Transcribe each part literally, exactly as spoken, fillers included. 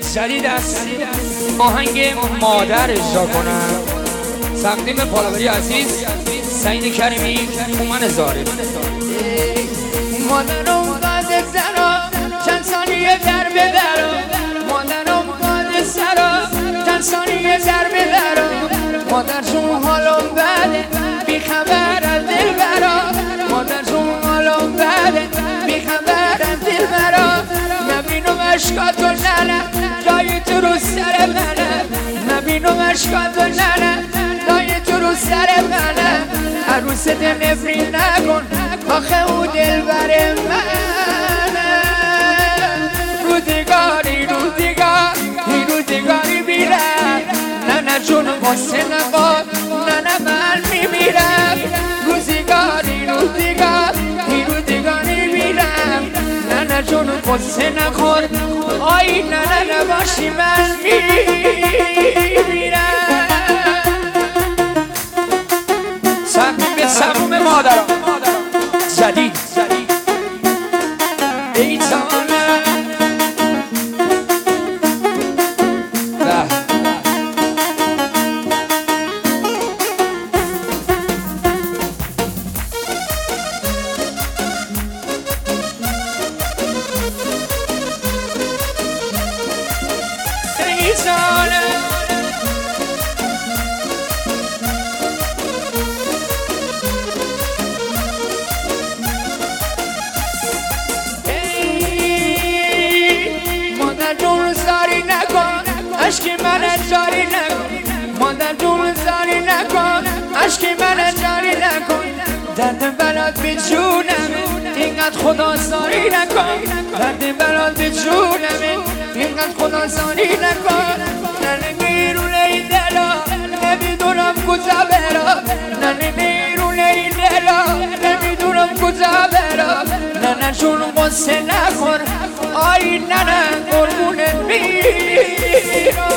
جدید است آهنگ مادر اجرا کنم. تقدیم پالاوری عزیز سعید کریمی اومن زاره. مادرم قاده سرا چند ثانیه در ببرم، مادرم قاده سرا چند ثانیه در ببرم. مادر جون حالم بده بی خبر از دل برا، مادر جون حالم بده بی خبر از دل برا. نبینم اشکاتو ننه جای تو رو سر منه، نبینم اشکاتو ننه جای تو رو سر منه. عروس دل نفری نکن آخه او دل بر منه. روزگاری روزگاری روزگاری بیرم، ننه جون واسه نباد ننه من میمیرم. روزگاری روزگاری روزگاری بیرم، ننه جون واسه نخور آی ننه نباشی من میمیرم. تقدیم سموم مادرم جدید ای تانه ای تانه اشکی من جاری نکن، مادر جون زاری نکن، اشکی من جاری نکن. درد بلاد به جونم اینقدر خدا زاری نکن، درد بلاد به جونم اینقدر خدا زاری نکن. ننه بیرون این دلا نمیدونم کجا برم، ننه بیرون این دلا نمیدونم کجا برم. ننه جون قصه نخور آی ننه قربونت میرم.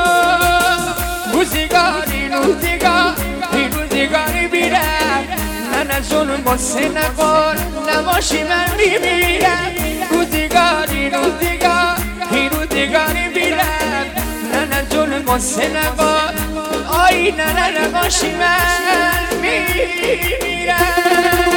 روزگاری روزگاری روزگاری بیرم، ننه جون قصه نخور نباشی من میمیرم. روزگاری روزگاری روزگاری بیرم، ننه جون قصه نخور آی ننه نباشی من میمیرم.